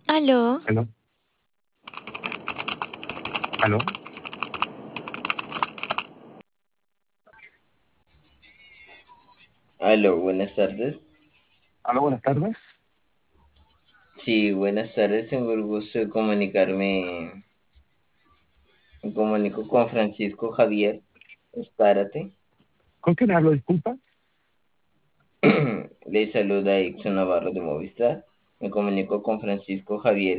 Aló, Aló, aló, Aló, buenas tardes. aló, buenas tardes. Sí, buenas tardes. Tengo el gusto de comunicarme. Me comunico con Francisco Javier Espárate. ¿Con quién hablo, disculpa? Le saluda Ixo Navarro de Movistar. Me comunico con Francisco Javier